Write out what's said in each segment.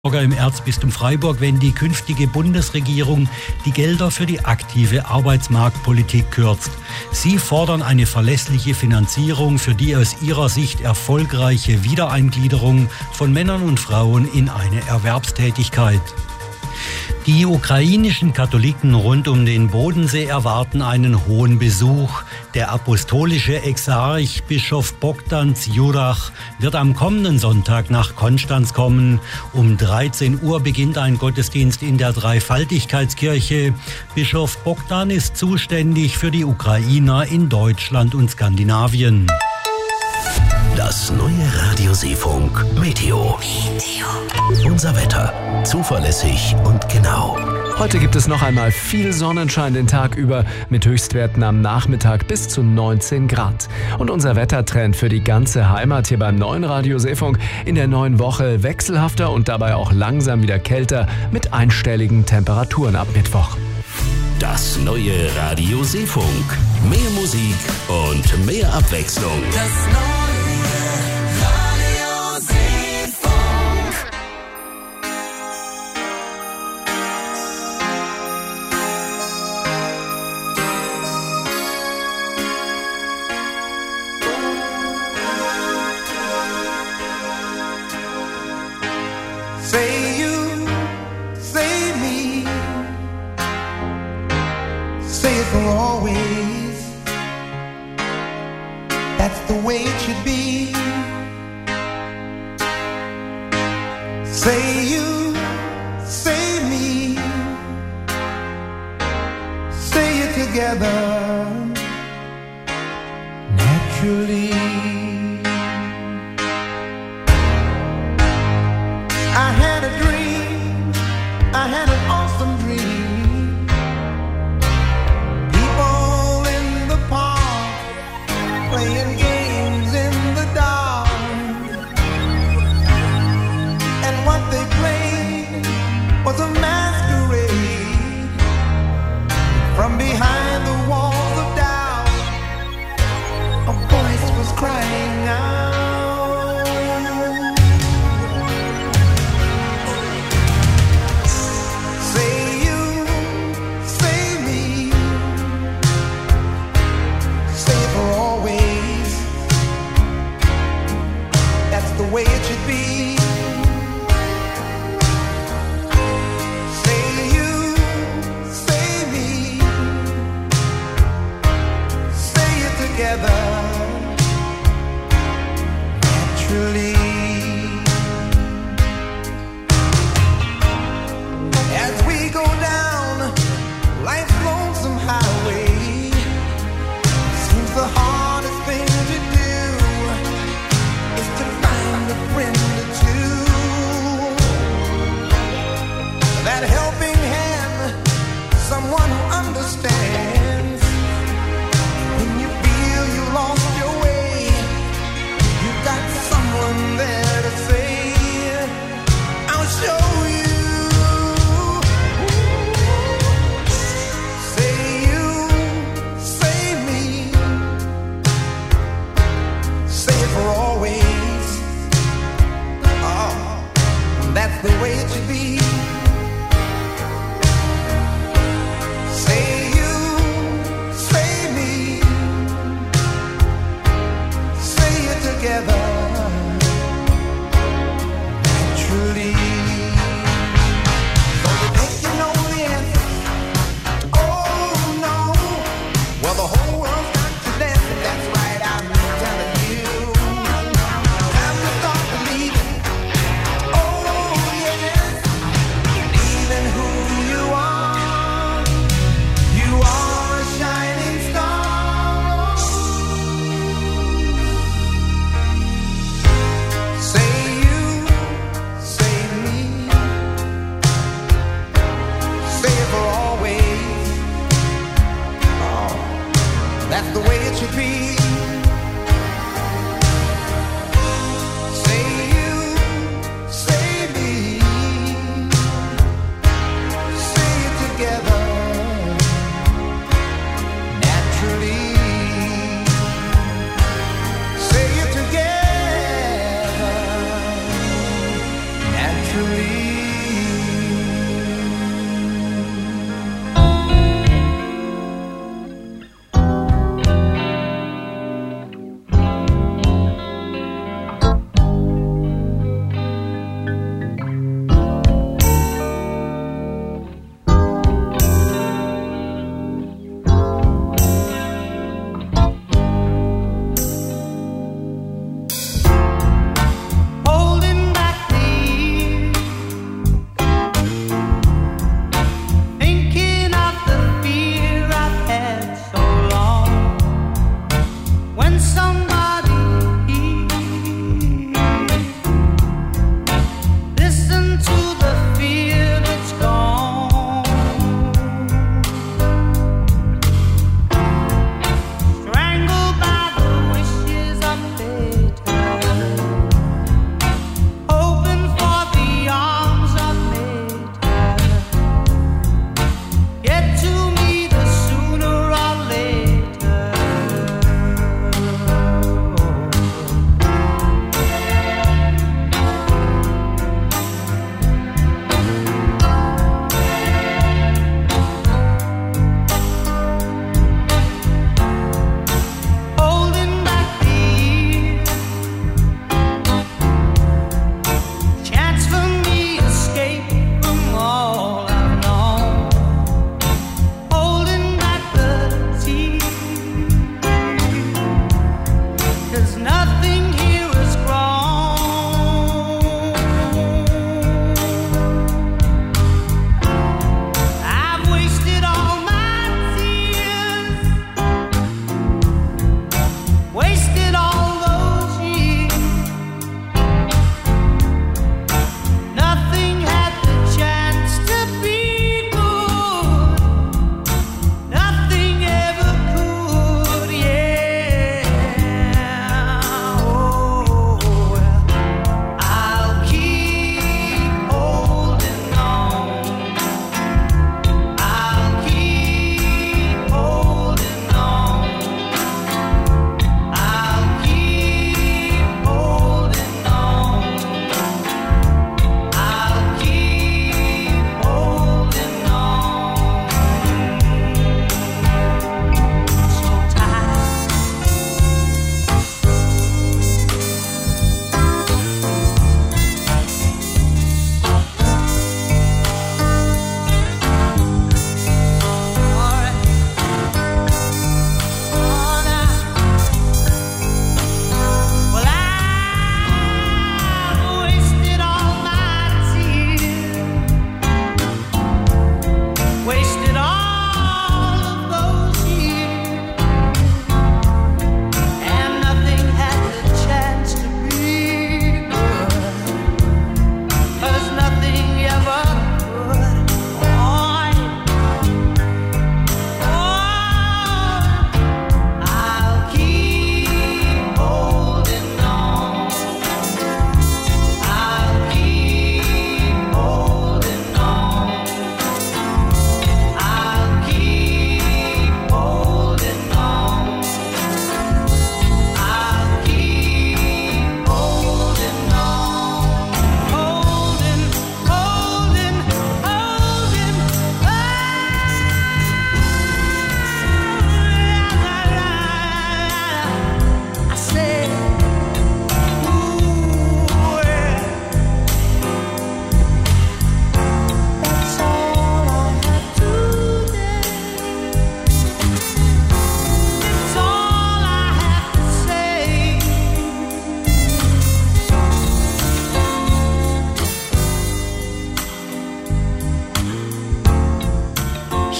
Im Erzbistum Freiburg, wenn die künftige Bundesregierung die Gelder für die aktive Arbeitsmarktpolitik kürzt. Sie fordern eine verlässliche Finanzierung für die aus ihrer Sicht erfolgreiche Wiedereingliederung von Männern und Frauen in eine Erwerbstätigkeit. Die ukrainischen Katholiken rund um den Bodensee erwarten einen hohen Besuch. Der apostolische Exarch Bischof Bogdan Dziurach wird am kommenden Sonntag nach Konstanz kommen. Um 13 Uhr beginnt ein Gottesdienst in der Dreifaltigkeitskirche. Bischof Bogdan ist zuständig für die Ukrainer in Deutschland und Skandinavien. Das neue Radio Seefunk Meteo. Unser Wetter. Zuverlässig und genau. Heute gibt es noch einmal viel Sonnenschein den Tag über mit Höchstwerten am Nachmittag bis zu 19 Grad. Und unser Wettertrend für die ganze Heimat hier beim neuen Radio Seefunk in der neuen Woche wechselhafter und dabei auch langsam wieder kälter mit einstelligen Temperaturen ab Mittwoch. Das neue Radio Seefunk. Mehr Musik und mehr Abwechslung. Das neue Radio Seefunk. Say you, say me, say it for always. That's the way it should be. Say you, say me, say it together naturally. I had a dream, I had an awesome dream. People in the park playing games in the dark, and what they played was a masquerade. From behind the walls of doubt, a voice was crying out. Say you, say me, say it for always. That's the way it should be. Say you, say me, say it together naturally. As we go down life's lonesome highway, seems the hardest thing to do is to find a friend or two. That helping hand, someone who understands. When you feel you lost your way, you got someone there to say, I'll show you. Say you, say me, say it for always. Oh, that's the way it should be. Say you, say me, say it together naturally. So you think you know the answer? Oh no. Well, the whole world's got to dance, and that's right, I'm telling you. Time to start believing. Oh yes, believing who you are. You are a shining star. Say you, say me, say it for always. Oh, that's the way it should be. Say you, say me, say it together naturally. Say it together naturally.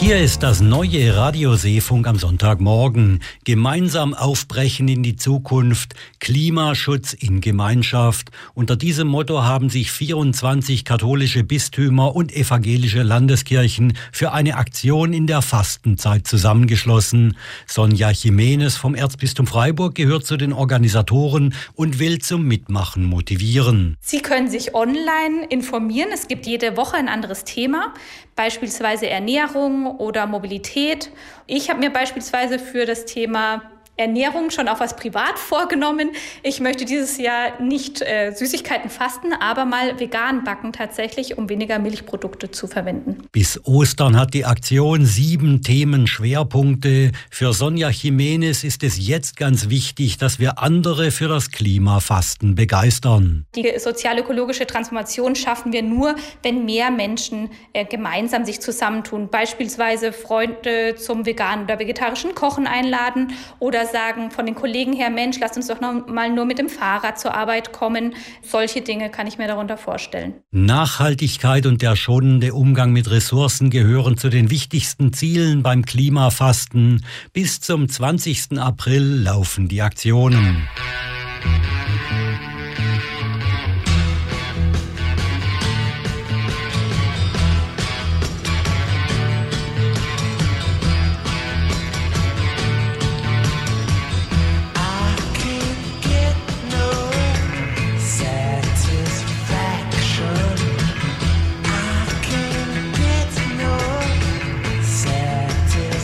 Hier ist das neue Radio Seefunk am Sonntagmorgen. Gemeinsam aufbrechen in die Zukunft, Klimaschutz in Gemeinschaft. Unter diesem Motto haben sich 24 katholische Bistümer und evangelische Landeskirchen für eine Aktion in der Fastenzeit zusammengeschlossen. Sonja Jimenez vom Erzbistum Freiburg gehört zu den Organisatoren und will zum Mitmachen motivieren. Sie können sich online informieren. Es gibt jede Woche ein anderes Thema, beispielsweise Ernährung oder Mobilität. Ich habe mir beispielsweise für das Thema Ernährung schon auch was privat vorgenommen. Ich möchte dieses Jahr nicht Süßigkeiten fasten, aber mal vegan backen tatsächlich, um weniger Milchprodukte zu verwenden. Bis Ostern hat die Aktion 7 Themenschwerpunkte. Für Sonja Jimenez ist es jetzt ganz wichtig, dass wir andere für das Klimafasten begeistern. Die sozial-ökologische Transformation schaffen wir nur, wenn mehr Menschen gemeinsam sich zusammentun. Beispielsweise Freunde zum veganen oder vegetarischen Kochen einladen oder sagen von den Kollegen her, Mensch, lasst uns doch noch mal nur mit dem Fahrrad zur Arbeit kommen. Solche Dinge kann ich mir darunter vorstellen. Nachhaltigkeit und der schonende Umgang mit Ressourcen gehören zu den wichtigsten Zielen beim Klimafasten. Bis zum 20. April laufen die Aktionen.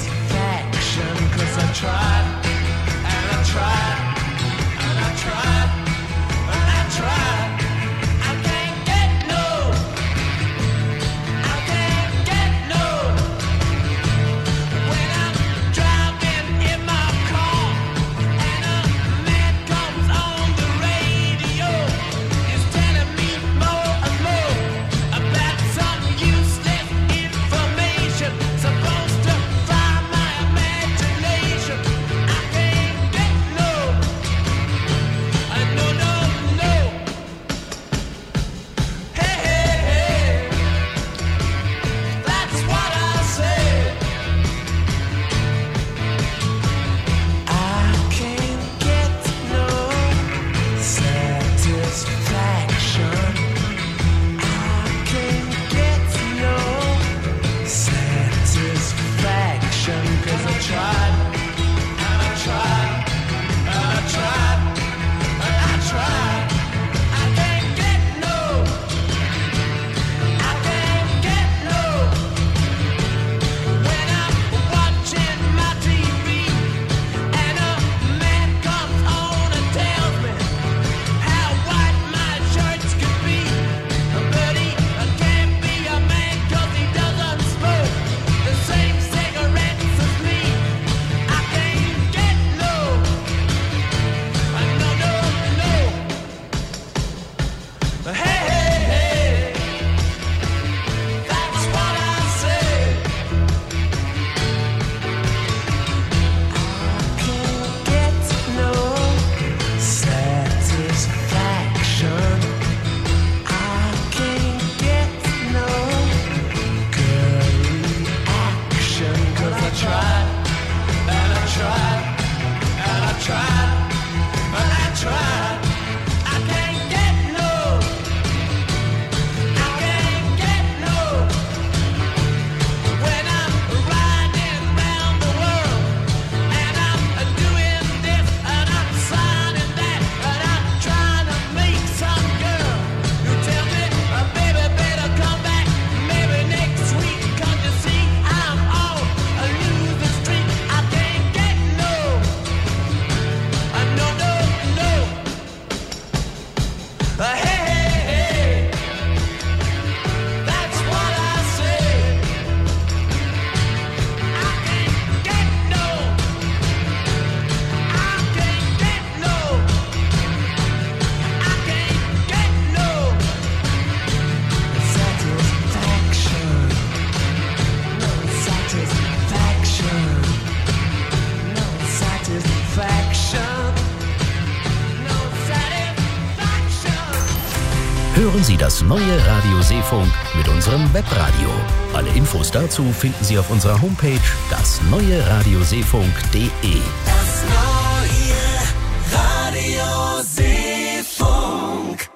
Tried, and I tried, and I tried. Hören Sie das neue Radio Seefunk mit unserem Webradio. Alle Infos dazu finden Sie auf unserer Homepage dasneue-radioseefunk.de. Das neue Radio Seefunk.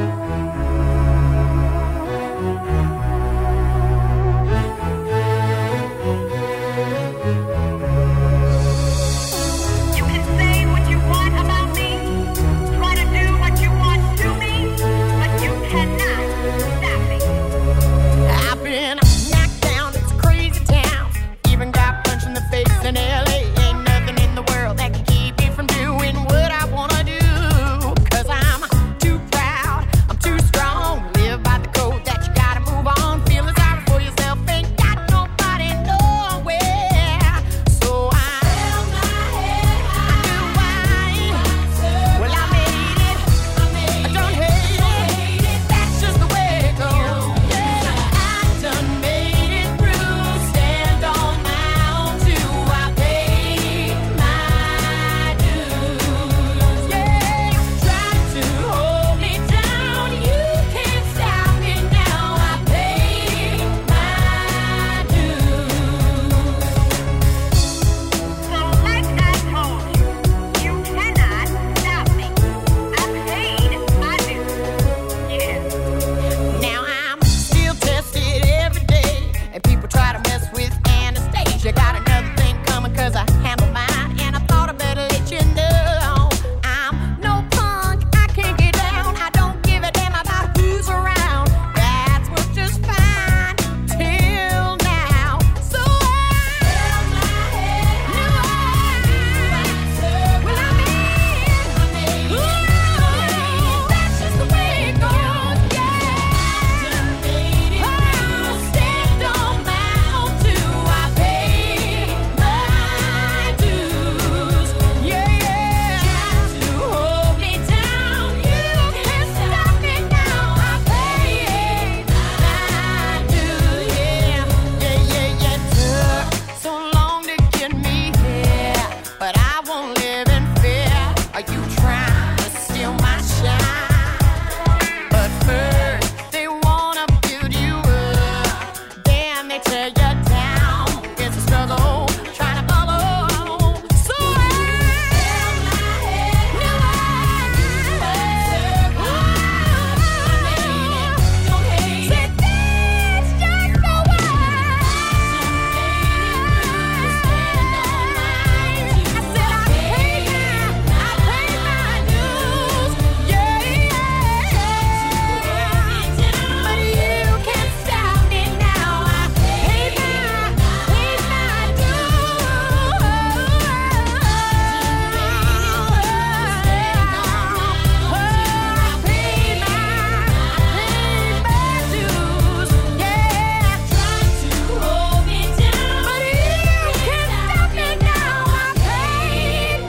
You can say what you want about me, try to do what you want to me, but you cannot stop me. I've been knocked down, it's a crazy town. Even got punched in the face in LA. Ain't nothing in the world that can keep me from doing what I wanna do. 'Cause I'm too proud, I'm too strong. Live by the code that you gotta move on. Feeling sorry for yourself, ain't got nobody nowhere. So I held my head high. I knew well, I made it. I don't hate it. That's just the way it goes. Yeah, I done made it through. Stand on my own too. I paid my dues. Yeah, try to hold me down. You can't stop me now. I paid my dues. So like I told you, you cannot stop me. I paid my dues. Yeah. Now I'm still tested every day, and people try to mess with Anastasia. Got another thing coming 'cause I handle mine, and I thought I better let you know. I'm no punk, I can't get down. I don't give a damn about who's around. That's worked just fine till now. So I held my head high. Well, I made it. That's just the way it goes. Yeah, made it through. Stand on my own too. I paid my dues. Yeah, try to hold me down. You can't stop me now. I paid my dues. Yeah. Took so long to get me here, but I won't live in fear. Are you trying to steal my shine? But first, they wanna build you up. Then they tear you down. It's a struggle, trying to follow. So I held my head high. Don't hate it. That's just the way. I said I paid my dues. Yeah. But you can't stop me now. I paid my dues. Yeah, try to hold me down, but you can't stop me now. I paid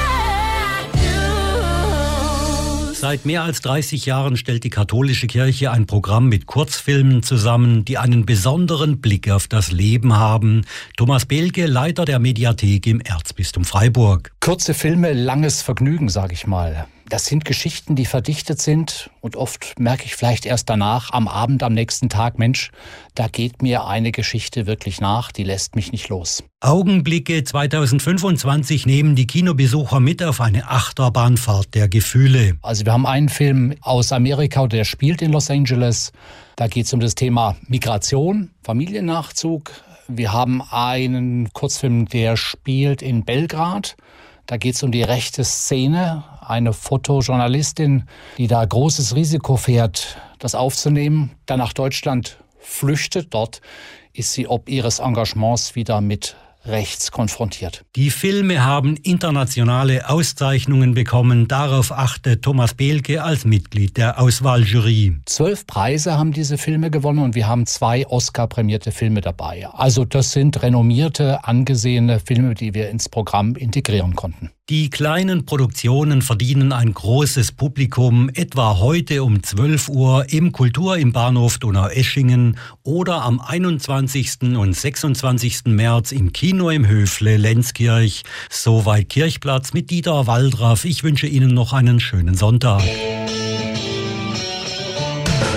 my dues. Seit mehr als 30 Jahren stellt die katholische Kirche ein Programm mit Kurzfilmen zusammen, die einen besonderen Blick auf das Leben haben. Thomas Behlke, Leiter der Mediathek im Erzbistum Freiburg. Kurze Filme, langes Vergnügen, sage ich mal. Das sind Geschichten, die verdichtet sind und oft merke ich vielleicht erst danach, am Abend, am nächsten Tag, Mensch, da geht mir eine Geschichte wirklich nach, die lässt mich nicht los. Augenblicke 2025 nehmen die Kinobesucher mit auf eine Achterbahnfahrt der Gefühle. Also wir haben einen Film aus Amerika, der spielt in Los Angeles. Da geht es um das Thema Migration, Familiennachzug. Wir haben einen Kurzfilm, der spielt in Belgrad. Da geht es um die rechte Szene. Eine Fotojournalistin, die da großes Risiko fährt, das aufzunehmen, dann nach Deutschland flüchtet. Dort ist sie ob ihres Engagements wieder mit rechts konfrontiert. Die Filme haben internationale Auszeichnungen bekommen. Darauf achtet Thomas Behlke als Mitglied der Auswahljury. 12 Preise haben diese Filme gewonnen und wir haben 2 Oscar-prämierte Filme dabei. Also das sind renommierte, angesehene Filme, die wir ins Programm integrieren konnten. Die kleinen Produktionen verdienen ein großes Publikum, etwa heute um 12 Uhr im Kultur im Bahnhof Donaueschingen oder am 21. und 26. März im Kino im Höfle Lenzkirch. Soweit Kirchplatz mit Dieter Waldraff. Ich wünsche Ihnen noch einen schönen Sonntag.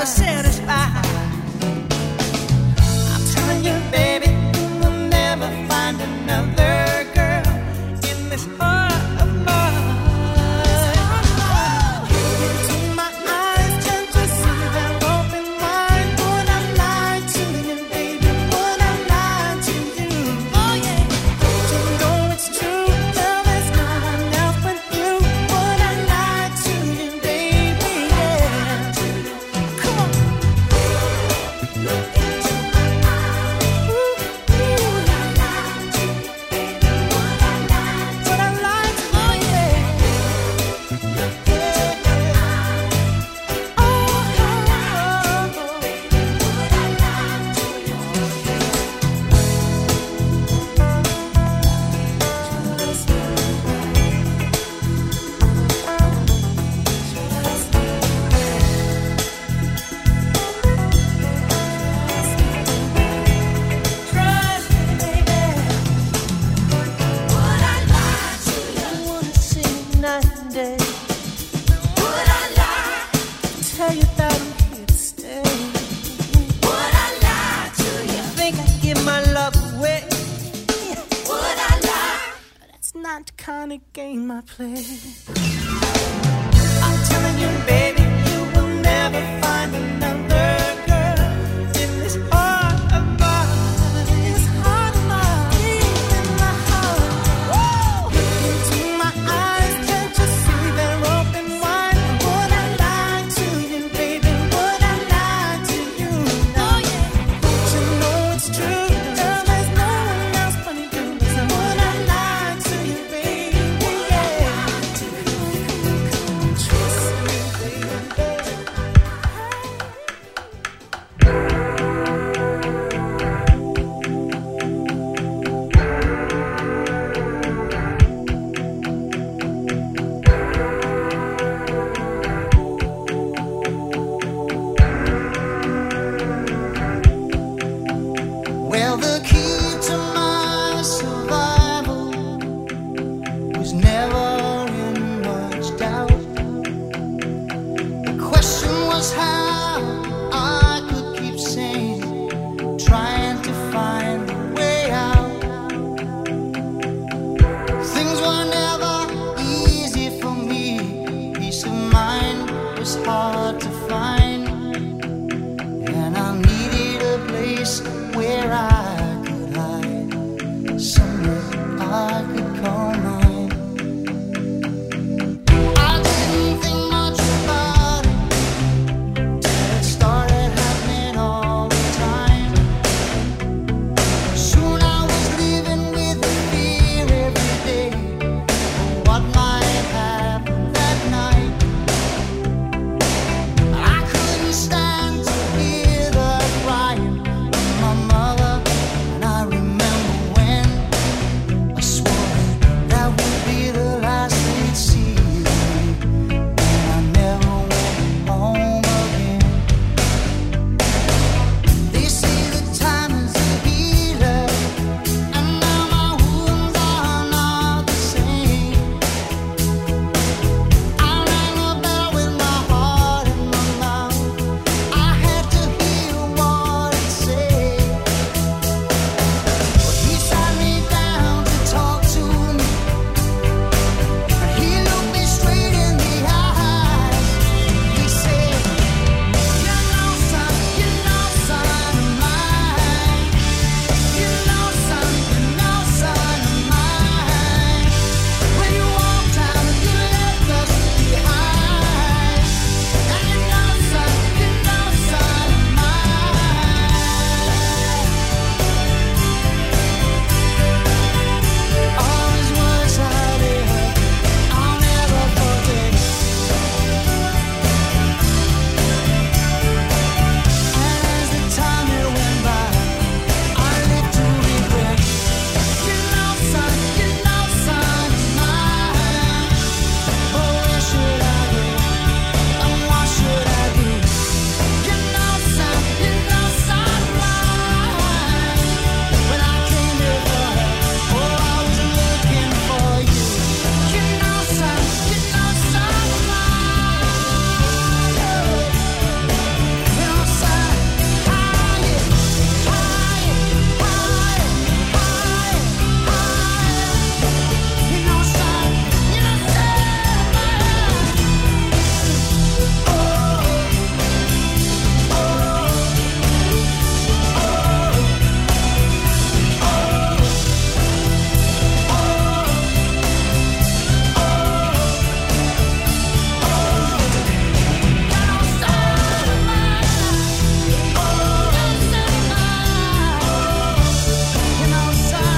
never satisfied. I'm telling you, baby, you will never find another girl in this heart of mine. Into my eyes, can't you see they're open wide? Would I lie to you, baby? Would I lie to you? Oh yeah. You know it's true, girl, there's no one else but you. Would I lie to you, baby? Yeah. Come on. Look into my eyes. Would I lie to you, baby? Would I lie to you? Would I lie to you? Oh yeah. Trust me, baby. Would I lie to you? I wanna see you night and day. Would I lie? Tell you that I'm here to stay. Would I lie to you? Think I give my love away? Would I lie? That's not the kind of game I play. I'm telling you, baby, you will never find another girl in this heart of mine. This heart of mine, deep in my heart. Look into my eyes, can't you see they're open wide? Would I lie to you, baby? Would I lie to you? Oh yeah. You know it's true, girl, there's no one else but you. So would I lie to you, baby? Yeah. Trust me, baby. Well, the key to my survival was never in much doubt. The question was how I could keep sane, trying to find a way out. Things were never easy for me. Peace of mind was hard to find.